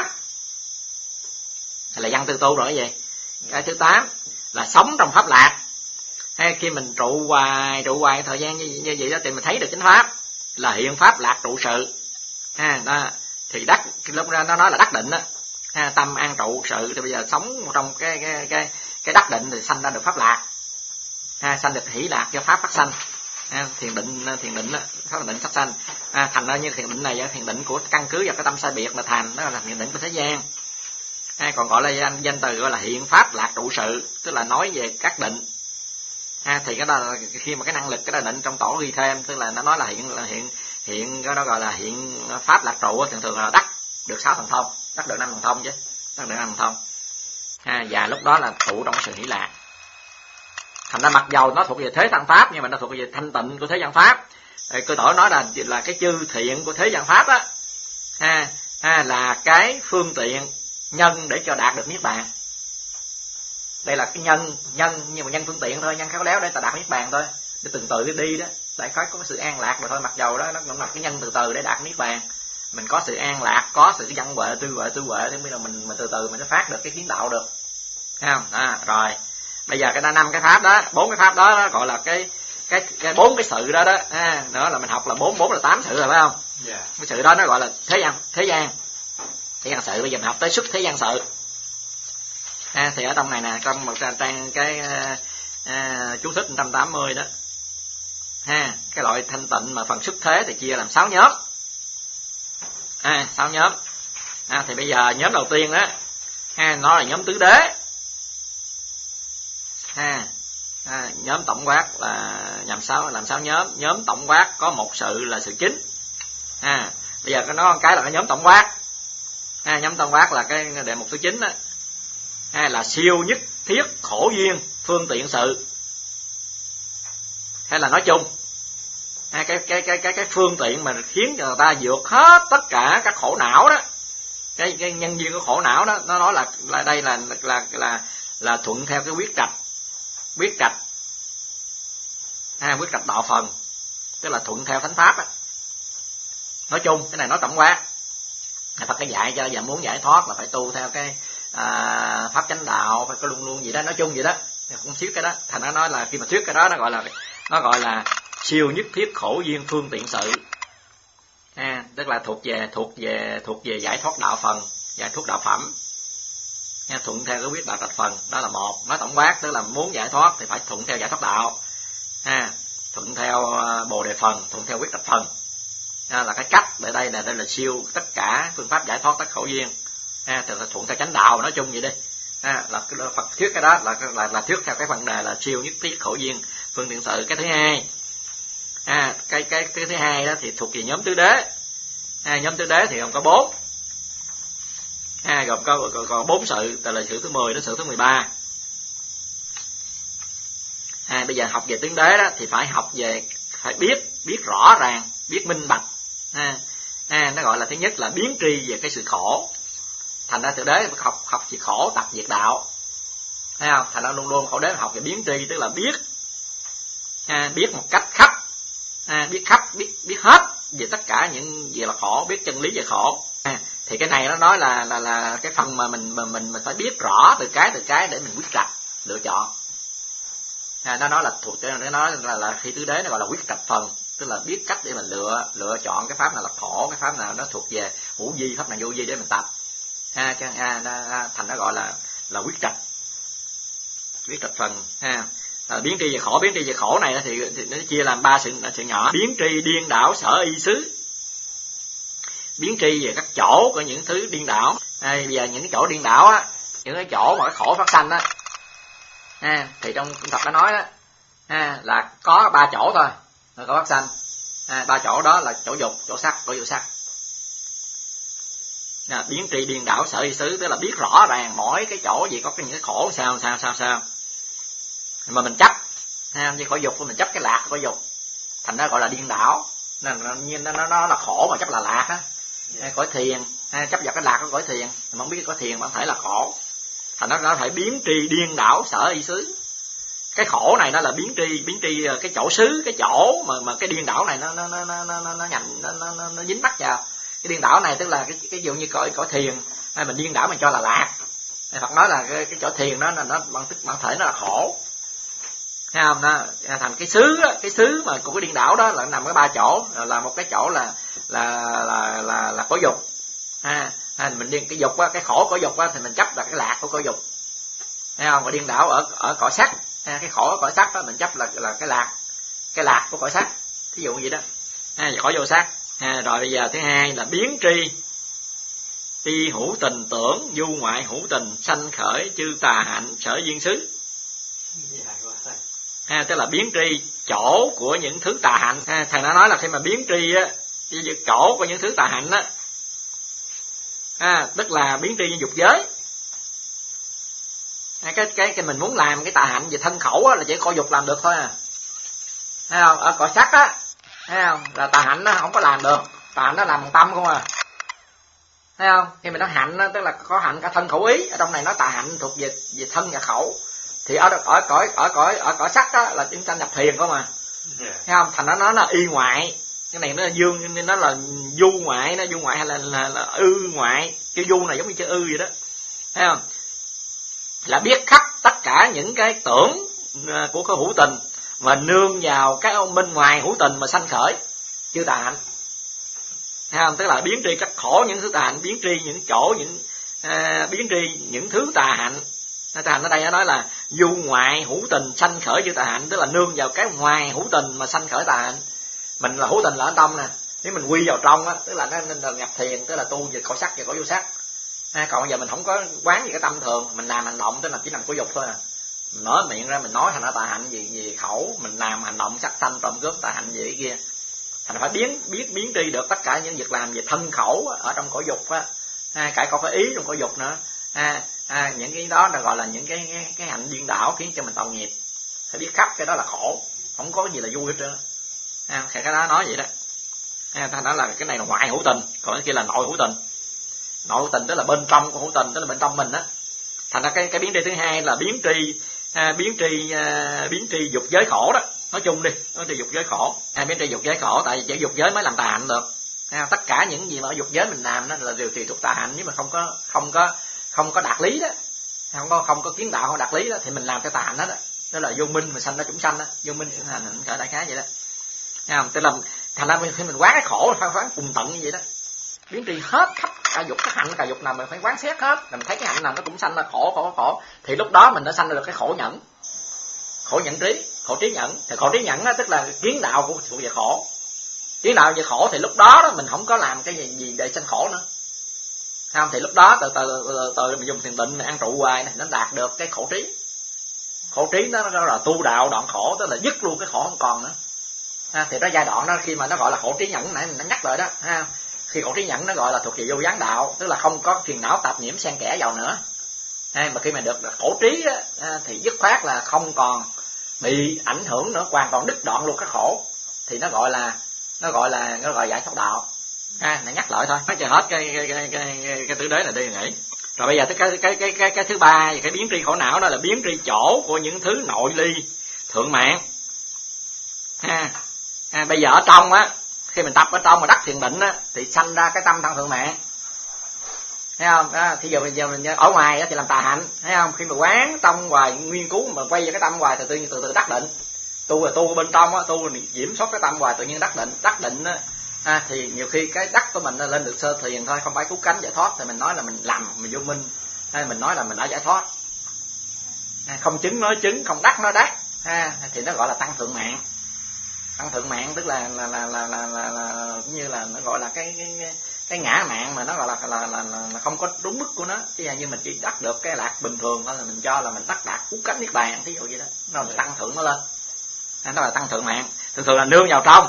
là văn tư tu rồi cái gì? Cái thứ tám là sống trong pháp lạc. Hay khi mình trụ hoài trụ hoài thời gian như, như vậy đó thì mình thấy được chánh pháp, là hiện pháp lạc trụ sự. Ha, đó thì đắc lúc ra nó nói là đắc định đó. Ha, tâm an trụ sự thì bây giờ sống trong cái cái cái cái đắc định thì sanh ra được pháp lạc. Ha, sanh được hỷ lạc cho pháp phát sanh. À, thiền định thiền định đó, pháp định sắc sanh. À, thành ra như thiền định này thiền định của căn cứ vào cái tâm sai biệt mà thành, đó là thiền định của thế gian. À, còn gọi là danh, danh từ gọi là hiện pháp lạc trụ sự, tức là nói về các định. À, thì cái đó là khi mà cái năng lực cái đó định trong tổ ghi thêm, tức là nó nói là hiện là hiện hiện cái đó gọi là hiện pháp lạc trụ, thường thường là đắc được sáu thần thông, đắc được năm thần thông chứ, đắc được năm thần thông. À, và lúc đó là trụ trong sự hỷ lạc. Thành ra mặc dầu nó thuộc về thế gian pháp nhưng mà nó thuộc về thanh tịnh của thế gian pháp. Cơ tổ nói là là cái chư thiện của thế gian pháp á, à, à, là cái phương tiện nhân để cho đạt được niết bàn. Đây là cái nhân nhân nhưng mà nhân phương tiện thôi, nhân khéo léo để ta đạt niết bàn thôi, để từng từ đi đó, đại khái có sự an lạc mà thôi. Mặc dầu đó nó cũng là cái nhân từ từ để đạt niết bàn, mình có sự an lạc, có sự văn huệ tư huệ tư huệ thì bây giờ mình mình từ từ mình mới phát được cái kiến đạo được, thấy không? À, rồi Bây giờ cái đó năm cái pháp đó, bốn cái pháp đó, đó gọi là cái cái cái bốn cái sự đó đó, à, nữa là mình học là bốn bốn là tám sự rồi phải không? Yeah. Cái sự đó nó gọi là thế gian, thế gian, thế gian sự. Bây giờ mình học tới xuất thế gian sự. À, thì ở trong này nè, trong một trang, trang cái à, chú thích một trăm tám mươi đó. Ha, cái loại thanh tịnh mà phần xuất thế thì chia làm sáu nhóm. À, sáu nhóm. À, thì bây giờ nhóm đầu tiên đó, ha, nó là nhóm tứ đế. Ha, à, nhóm tổng quát là nhằm sáu làm sáu nhóm. Nhóm tổng quát có một sự là sự chính. À, bây giờ nó cái là cái nhóm tổng quát. À, nhóm tổng quát là cái đề mục thứ chín đó. À, là siêu nhất thiết khổ duyên phương tiện sự. Hay là nói chung, à, cái cái cái cái cái phương tiện mà khiến cho người ta vượt hết tất cả các khổ não đó. Cái, cái nhân duyên của khổ não đó, nó nói là là đây là là là là, là thuận theo cái quyết trạch, quyết trạch, à, quyết trạch đạo phần, tức là thuận theo thánh pháp á. Nói chung cái này nói tổng quát. Phật cái dạy cho giờ muốn giải thoát là phải tu theo cái à, pháp chánh đạo, phải có luôn luôn gì đó, nói chung gì đó, không xíu cái đó. Thành nó nói là khi mà thuyết cái đó nó gọi là nó gọi là siêu nhất thiết khổ duyên phương tiện sự. À, tức là thuộc về thuộc về thuộc về giải thoát đạo phần, giải thoát đạo phẩm. Nha, thuận theo cái quyết đạo trạch phần, đó là một. Nói tổng quát tức là muốn giải thoát thì phải thuận theo giải thoát đạo. À, thuận theo bồ đề phần, thuận theo quyết trạch phần. À, là cái cách để đây là đây là siêu tất cả phương pháp giải thoát tất khổ duyên. À, thì là thuận theo chánh đạo, nói chung vậy đi. À, là cái Phật thuyết cái đó là là là thuyết theo cái vấn đề là siêu nhất thiết khổ duyên phương tiện sự. Cái thứ hai, à, cái cái cái thứ hai đó thì thuộc về nhóm tứ đế. À, nhóm tứ đế thì gồm có bốn. À, gồm có còn bốn sự, từ là sự thứ mười đến sự thứ mười ba. À, bây giờ học về tứ đế đó thì phải học về, phải biết biết rõ ràng, biết minh bạch. À, à, nó gọi là thứ nhất là biến tri về cái sự khổ. Thành ra tứ đế học học về khổ tập diệt đạo, thấy không? Thành ra luôn luôn khổ đế học về biến tri, tức là biết, à, biết một cách khắp, à, biết khắp, biết biết hết về tất cả những gì là khổ, biết chân lý về khổ. À, thì cái này nó nói là là là cái phần mà mình mà mình mình phải biết rõ từ cái từ cái để mình quyết trạch lựa chọn. À, nó nói là thuộc nó nói là, là khi tứ đế nó gọi là quyết trạch phần, tức là biết cách để mình lựa lựa chọn cái pháp nào là khổ, cái pháp nào nó thuộc về hữu vi, pháp nào vô vi để mình tập. À, cho, à, nó, thành nó gọi là là quyết trạch, quyết trạch phần. À, à, biến tri về khổ, biến tri về khổ này thì, thì nó chia làm ba sự sự nhỏ. Biến tri điên đảo sở y xứ, biến tri về các chỗ của những thứ điên đảo. À, bây giờ những cái chỗ điên đảo á, những cái chỗ mà cái khổ phát sanh á, à, thì trong Kinh Phật đã nói đó, à, là có ba chỗ thôi là có phát sanh. À, ba chỗ đó là chỗ dục, chỗ sắc, chỗ vô sắc. À, biến tri điên đảo sở y xứ, tức là biết rõ ràng mỗi cái chỗ gì có cái những cái khổ sao sao sao sao mà mình chấp, ha, như khỏi dục mình chấp cái lạc khỏi dục, thành ra gọi là điên đảo. Nên nó, nó, nó là khổ mà chấp là lạc á. Yeah. Cõi thiền, ha, chấp vào cái lạc của cõi thiền, mà không biết cõi thiền mà có thể là khổ. Thành nó có thể biến tri điên đảo sở y xứ. Cái khổ này nó là biến tri, biến tri cái chỗ xứ, cái chỗ mà mà cái điên đảo này nó nó nó nó nó nó nhành nó nó, nó, nó dính mắc vào. Cái điên đảo này tức là cái cái dụ như cõi cõi thiền, hay mình điên đảo mình cho là lạc. Phật nói là cái, cái chỗ thiền nó là nó bằng tức bản thể nó là khổ. Thấy không? Nó thành cái xứ đó, cái xứ mà của cái điên đảo đó là nằm ở ba chỗ, là một cái chỗ là là là là là có dục. Ha, à, mình điên cái dục á, cái khổ của dục á thì mình chấp là cái lạc của cõi dục. Thấy không? Mà điên đảo ở ở cõi sắc, à, cái khổ ở cõi sắc đó mình chấp là là cái lạc, cái lạc của cõi sắc. Ví dụ vậy đó. Ha, khỏi vô sắc. À, rồi bây giờ thứ hai là biến tri y hữu tình tưởng, du ngoại hữu tình, sanh khởi chư tà hạnh sở duyên xứ. À, tức là biến tri chỗ của những thứ tà hạnh. À, thằng nó nói là khi mà biến tri á, chỗ của những thứ tà hạnh á, à, tức là biến tri như dục giới. À, cái cái cái mình muốn làm cái tà hạnh về thân khẩu á, là chỉ coi dục làm được thôi à. Thấy không? Ở cõi sắc á, thấy không? Là tà hạnh nó không có làm được, tà hạnh nó làm bằng tâm không à. Thấy không? Khi mình nói hạnh á, tức là có hạnh cả thân khẩu ý. Ở trong này nói tà hạnh thuộc về về thân và khẩu. Thì ở ở cõi ở cõi ở cõi sắc á là chúng ta nhập thiền không à. Yeah. Thấy không? Thành nó nói là y ngoại. Cái này nó là dương nên nó là du ngoại, nó du ngoại hay là là, là ư ngoại. Chữ du này giống như chữ ư vậy đó. Thấy không? là biết khắp tất cả những cái tưởng của cái hữu tình mà nương vào cái ông bên ngoài hữu tình mà sanh khởi chư tà hạnh. Thấy không? Tức là biến tri các khổ những thứ tà hạnh, biến tri những chỗ những à, biến tri những thứ tà hạnh. Tà hạnh ở đây nó nói là du ngoại hữu tình sanh khởi chư tà hạnh, tức là nương vào cái ngoài hữu tình mà sanh khởi tà hạnh. Mình là hữu tình là ở trong nè, nếu mình quy vào trong á, tức là nó nên là nhập thiền, tức là tu về cõi sắc và cõi vô sắc. À, còn bây giờ mình không có quán gì cái tâm thường, mình làm hành động tức là chỉ nằm của dục thôi à. Mình mở miệng ra mình nói thành ra tà hạnh gì gì khẩu, mình làm hành động sắc sanh trộm cướp tà hạnh gì cái kia. Thành phải biến biết biến tri được tất cả những việc làm về thân khẩu ở trong cõi dục á, à, cả có cái ý trong cõi dục nữa. À, à, những cái đó là gọi là những cái cái, cái hạnh điên đảo khiến cho mình tạo nghiệp. Phải biết khắp cái đó là khổ, không có cái gì là vui hết trơn. À, cái đó nói vậy đó. À, ta nói là cái này là ngoại hữu tình, còn cái kia là nội hữu tình. Nội hữu tình tức là bên trong của hữu tình, tức là bên trong mình á. Thành ra cái cái biến tri thứ hai là biến tri à, biến tri à, biến tri dục giới khổ đó. Nói chung đi, nói tri dục giới khổ. À, biến tri dục giới khổ, tại vì chỉ dục giới mới làm tà hạnh được. À, tất cả những gì mà ở dục giới mình làm đó là đều tùy thuộc tà hạnh, nhưng mà không có không có không có đạt lý đó, không có không có kiến đạo không đạt lý đó thì mình làm theo tà hạnh hết đó. Đó là vô minh mà sanh ra chúng sanh đó, vô minh sinh hành hạnh khởi đại khái vậy đó. À, tức là thành ra khi mình quán cái khổ là phải quán cùng tận như vậy đó, biến tri hết khắp cả dục các hạnh cả dục nào mình phải quán xét hết, mình thấy cái hạnh nào nó cũng sanh ra khổ khổ khổ, thì lúc đó mình đã sanh ra được cái khổ nhẫn, khổ nhẫn trí, khổ trí nhẫn. Thì khổ trí nhẫn đó, tức là kiến đạo của thuộc về khổ, kiến đạo về khổ thì lúc đó, đó mình không có làm cái gì, gì để sanh khổ nữa, không? Thì lúc đó từ từ từ, từ mình dùng thiền định ăn trụ hoài này nó đạt được cái khổ trí. Khổ trí nó, nó là tu đạo đoạn khổ, tức là dứt luôn cái khổ không còn nữa. À, thì đó giai đoạn đó khi mà nó gọi là khổ trí nhẫn, nãy mình đã nhắc lại đó ha. Khi khổ trí nhẫn nó gọi là thuộc về vô gián đạo, tức là không có phiền não tạp nhiễm xen kẽ vào nữa. À, mà khi mà được khổ trí á, à, thì dứt khoát là không còn bị ảnh hưởng nữa, hoàn toàn đứt đoạn luôn cái khổ, thì nó gọi là nó gọi là nó gọi giải thoát đạo. À, này nhắc lại thôi, nói cho hết cái cái cái cái, cái, cái tứ đế là đi nghĩ. Rồi bây giờ cái cái cái cái cái thứ ba, cái biến tri khổ não đó là biến tri chỗ của những thứ nội ly thượng mạng. À, à, bây giờ ở trong á, khi mình tập ở trong mà đắc thiền định á, thì sanh ra cái tâm thân thượng mạng, thấy không? À, thì giờ bây giờ mình ở ngoài á, thì làm tà hạnh, thấy không? Khi mà quán tâm hoài, nghiên cứu mà quay về cái tâm hoài, thì tự nhiên từ từ đắc định. Tu là tu bên trong á, tu diễm xuất cái tâm hoài, tự nhiên đắc định, đắc định á. À, thì nhiều khi cái đắc của mình lên được sơ thiền thôi, không phải cứu cánh giải thoát, thì mình nói là mình làm mình vô minh, hay mình nói là mình đã giải thoát. À, không chứng nói chứng, không đắc nói đắc, ha, thì nó gọi là tăng thượng mạng. Tăng thượng mạng tức là là là là là, là, là cũng như là nó gọi là cái cái cái ngã mạng mà nó gọi là là, là, là, là không có đúng mức của nó, chứ như mình chỉ đắc được cái lạc bình thường thôi là mình cho là mình đắc đạt cứu cánh niết bàn, thí dụ vậy đó, nó là tăng thượng nó lên. Đó là tăng thượng mạng, thường thường là nương vào trong,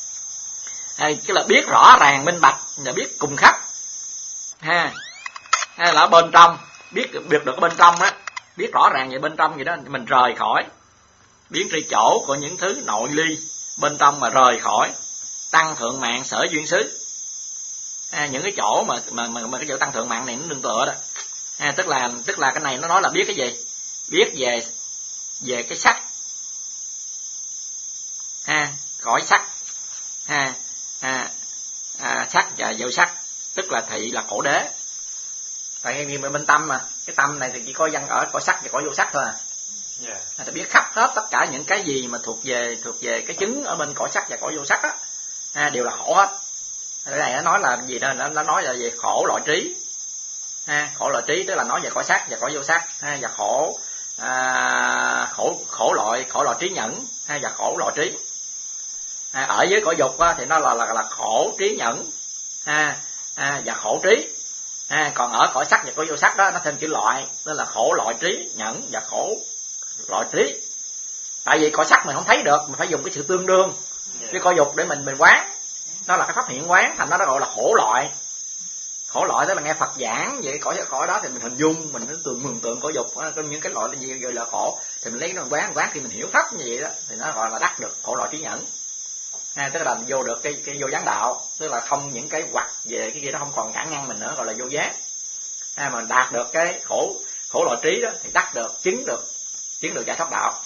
hay tức là biết rõ ràng minh bạch và biết cùng khắp, ha, hay là bên trong biết biết được bên trong á, biết rõ ràng về bên trong gì đó, mình rời khỏi biến tri chỗ của những thứ nội ly bên trong mà rời khỏi tăng thượng mạng sở duyên xứ. À, những cái chỗ mà mà mà, mà cái chỗ tăng thượng mạng này nó nương tựa đó. À, tức là tức là cái này nó nói là biết cái gì, biết về về cái sắc, ha, cõi sắc, ha, à, à, sắc và vô sắc, tức là thị là khổ đế. Tại vì bên tâm mà cái tâm này thì chỉ có văn ở cõi sắc và cõi vô sắc thôi à. Yeah. Ta biết khắp hết tất cả những cái gì mà thuộc về thuộc về cái chứng ở bên cõi sắc và cõi vô sắc á, à, đều là khổ hết. Cái này nó nói là gì đó, nó, nó nói là về khổ loại trí, ha, khổ loại trí tức là nói về cõi sắc và cõi vô sắc, ha, và khổ à, khổ khổ loại khổ loại trí nhẫn, ha, và khổ loại trí. À, ở dưới cõi dục á, thì nó là là là khổ trí nhẫn, ha, à, và khổ trí. À, còn ở cõi sắc và cõi vô sắc đó nó thêm chữ loại, tức là khổ loại trí nhẫn và khổ loại trí. Tại vì cõi sắc mình không thấy được, mình phải dùng cái sự tương đương với cõi dục để mình mình quán, nó là cái pháp hiện quán, thành nó nó gọi là khổ loại. Khổ loại tức là nghe Phật giảng về cõi cõi đó thì mình hình dung, mình nó tưởng mường tượng cõi dục, có những cái loại là gì gọi là khổ, thì mình lấy nó quán quán khi mình hiểu thấp như vậy đó thì nó gọi là đắc được khổ loại trí nhẫn. À, tức là vô được cái cái vô gián đạo, tức là không những cái hoặc về cái gì đó không còn cản ngăn mình nữa, gọi là vô gián. À, mà đạt được cái khổ khổ loại trí đó thì đắc được, chứng được chứng được giải thoát đạo.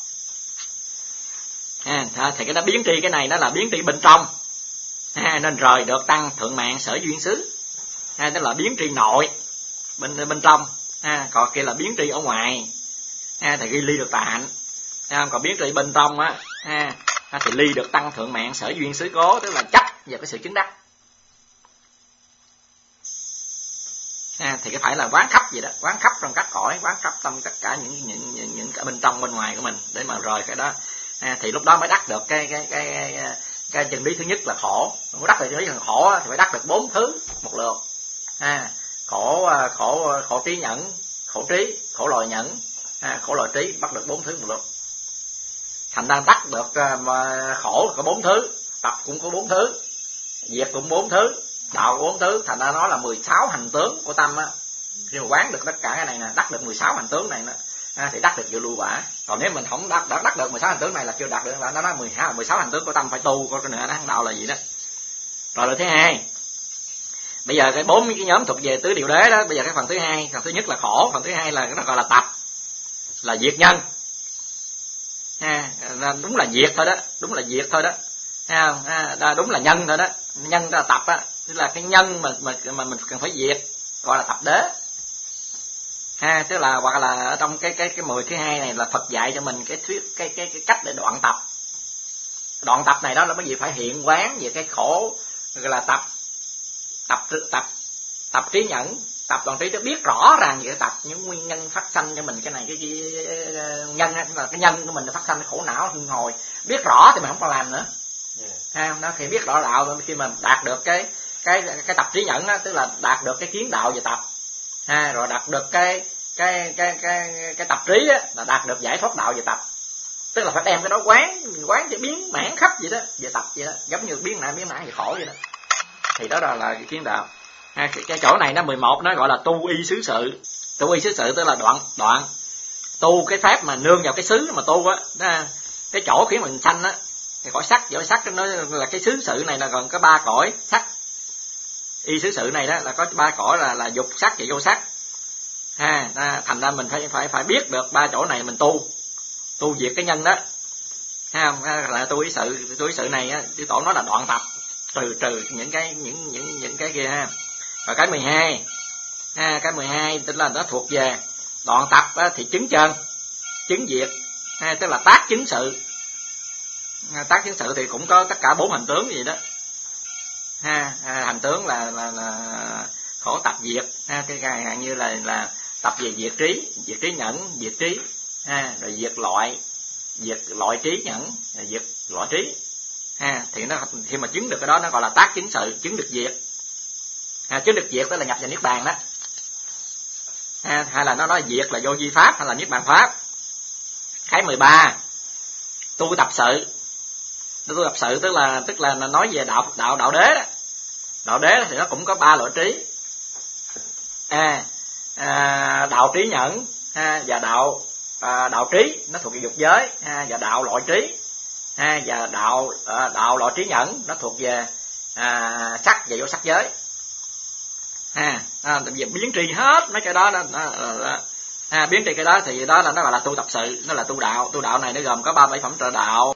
À, thì cái đó biến tri, cái này nó là biến tri bên trong, à, nên rời được tăng thượng mạng sở duyên xứ, à, tức là biến tri nội bên bên trong, à, còn kia là biến tri ở ngoài, ha, thì ghi ly được tà hạnh. Ha, còn biến tri bên trong á, ha, thì ly được tăng thượng mạng sở duyên xứ cố, tức là chấp vào cái sự chứng đắc. Ha, thì cái phải là quán khắp vậy đó, quán khắp trong các cõi, quán khắp trong tất cả những những những, những cái bên trong bên ngoài của mình để mà rời cái đó. Ha, thì lúc đó mới đắc được cái cái cái cái, cái chân lý thứ nhất là khổ. Muốn đắc được chân lý là khổ thì phải đắc được bốn thứ một lượt. Ha, khổ khổ khổ trí nhẫn, khổ trí, khổ lòi nhẫn, ha, khổ lòi trí, bắt được bốn thứ một lượt. Thành ra đắc được uh, khổ có bốn thứ, tập cũng có bốn thứ, diệt cũng bốn thứ, đạo bốn thứ, thành ra nó là mười sáu hành tướng của tâm á. Khi mà quán được tất cả cái này nè, đắc được mười sáu hành tướng này nè, à, thì đắc được dự lưu quả. Còn nếu mình không đắc, đắc, đắc được mười sáu hành tướng này là chưa đạt được, là nó nói mười hai mười sáu hành tướng của tâm phải tu coi cái nữa nó đạo là gì đó. Rồi là thứ hai. Bây giờ cái bốn cái nhóm thuộc về tứ điều đế đó, bây giờ cái phần thứ hai, phần thứ nhất là khổ, phần thứ hai là nó gọi là tập, là diệt nhân. À, đúng là diệt thôi đó, đúng là diệt thôi đó. À, à, đúng là nhân thôi đó, nhân đó là tập á, tức là cái nhân mà mà mà mình cần phải diệt, gọi là tập đế. À, tức là hoặc là ở trong cái cái cái mười thứ hai này là Phật dạy cho mình cái thuyết cái cái cái cách để đoạn tập. Đoạn tập này đó là cái gì phải hiện quán về cái khổ, gọi là tập tập tập tập trí nhẫn, tập toàn trí, nó biết rõ ràng về cái tập những nguyên nhân phát sanh cho mình cái này cái, cái, cái nhân là cái nhân của mình nó phát sanh cái khổ não luân hồi, biết rõ thì mình không còn làm nữa. Ha, nó thì biết rõ đạo khi mà đạt được cái cái cái tập trí nhẫn đó, tức là đạt được cái kiến đạo về tập. Ha, rồi đạt được cái cái cái cái cái tập trí á, là đạt được giải thoát đạo về tập. Tức là phải đem cái đó quán quán cho biến mãn khắp vậy đó, về tập vậy đó, giống như biến nãy biến nãy về khổ vậy đó. Thì đó là, là cái kiến đạo. Ha, cái, cái chỗ này nó mười một nó gọi là tu y xứ sự. Tu y xứ sự tức là đoạn đoạn tu cái pháp mà nương vào cái xứ mà tu á, cái chỗ khiến mình sanh á, cái cõi sắc, cõi sắc nó là cái xứ sự này là còn có ba cõi sắc. Y xứ sự này đó là có ba cõi là là dục sắc và vô sắc. Ha, thành ra mình phải phải phải biết được ba chỗ này mình tu tu diệt cái nhân đó. Ha, là tu ý sự, tu ý sự này á, chư tổ nói là đoạn tập, trừ trừ những cái những những những cái kia ha. Và cái mười hai, ha, cái mười hai tức là nó thuộc về đoạn tập á, thì chứng chân, chứng diệt, ha, tức là tác chứng sự. Ha, tác chứng sự thì cũng có tất cả bốn hành tướng gì đó. Ha, hành tướng là là, là khổ tập diệt, ha, cái dạng như là là tập về diệt trí, diệt trí nhẫn, diệt trí, ha, rồi diệt loại, diệt loại trí nhẫn, rồi diệt loại trí. Ha, thì nó khi mà chứng được cái đó nó gọi là tác chứng sự, chứng được diệt. Ha, chứng được diệt tức là nhập vào niết bàn đó. Ha, hay là nó nói diệt là vô vi pháp hay là niết bàn pháp. Cái mười ba tu tập sự. Tu tập sự tức là tức là nói về đạo đạo đạo đế đó. Đạo đế thì nó cũng có ba loại trí. À, à đạo trí nhẫn, ha, và đạo à, đạo trí nó thuộc về dục giới, ha, và đạo loại trí, ha, và đạo à, đạo loại trí nhẫn nó thuộc về à, sắc và vô sắc giới. Ha, à, về biến tri hết mấy cái đó đó, đó, đó, đó. Ha, biến tri cái đó thì đó là nó gọi là tu tập sự, nó là tu đạo. Tu đạo này nó gồm có ba bảy phẩm trợ đạo.